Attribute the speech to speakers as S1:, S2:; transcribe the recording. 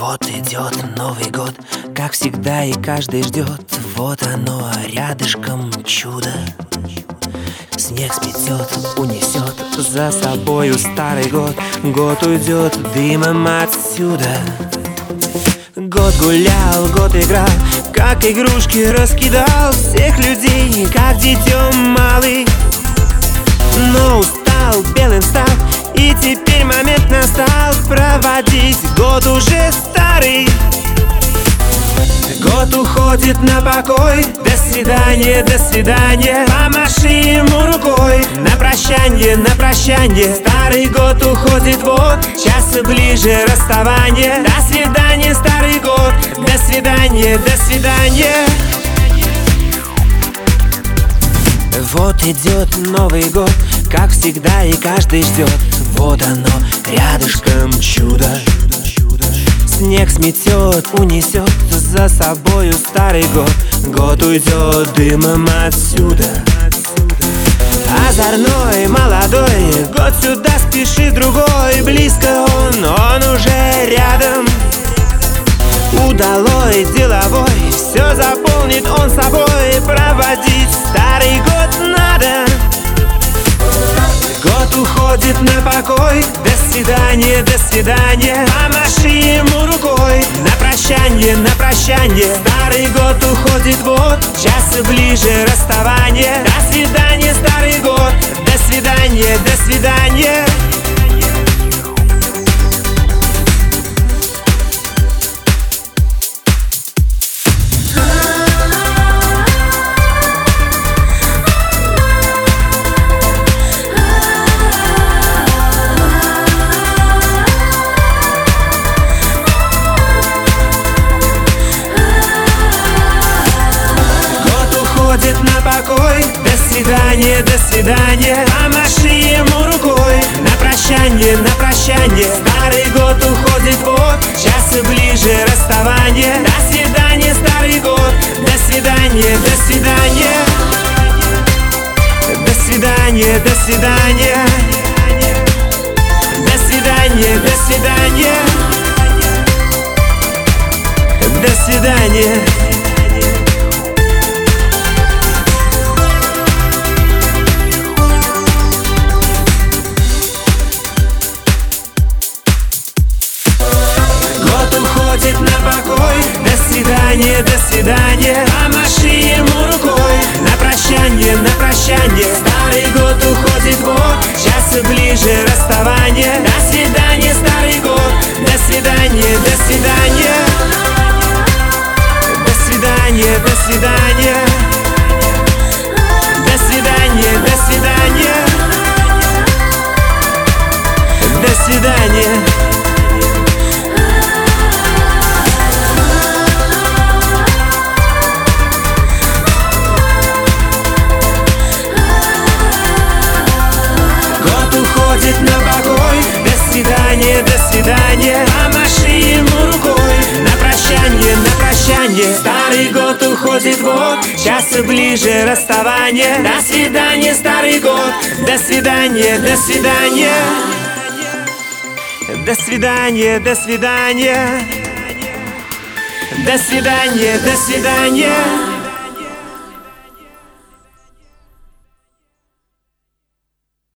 S1: Вот идет Новый год, как всегда и каждый ждет. Вот оно, рядышком чудо. Снег сметет, унесет за собою старый год. Год уйдет дымом отсюда. Год гулял, год играл, как игрушки раскидал всех людей, как детем малый. Но устал, белым стал, и теперь момент настал проводить год уже старый. Год уходит на покой, до свидания, до свидания. Помаши ему рукой, на прощанье, на прощанье. Старый год уходит, вот, час ближе расставание. До свидания, старый год, до свидания, до свидания. Вот идет Новый год, как всегда и каждый ждет. Вот оно, рядышком чудо. Снег сметет, унесет за собою старый год. Год уйдет дымом отсюда. Озорной, молодой, год сюда спешит другой. Близко он уже рядом. Удалой, деловой, все заполнит он собой. Проводить старый год надо. Год уходит на покой, до свидания, до свидания. Помаши ему рукой, на прощанье, на прощанье. Старый год уходит, вот, час ближе расставание. До свидания, старый год, до свидания, до свидания. На покой, до свидания, до свидания. Помаши ему рукой, на прощанье, на прощанье. Старый год уходит, вот, час ближе расставание. До свидания, старый год, до свидания, до свидания. До свидания, до свидания. До свидания, до свидания. До свидания. Уходит на покой, до свидания, до свидания. Помаши ему рукой, на прощанье, на прощанье. Старый год уходит, вот, час ближе расставание. До свидания, старый год, до свидания, до свидания. До свидания, до свидания. До свидания, до свидания. До свидания. Уходит на покой, до свидания, до свидания. Помаши ему рукой, на прощанье, на прощанье. Старый год уходит, вот, час ближе расставание. До свидания, старый год, до свидания, до свидания. До свидания, до свидания. До свидания, до свидания.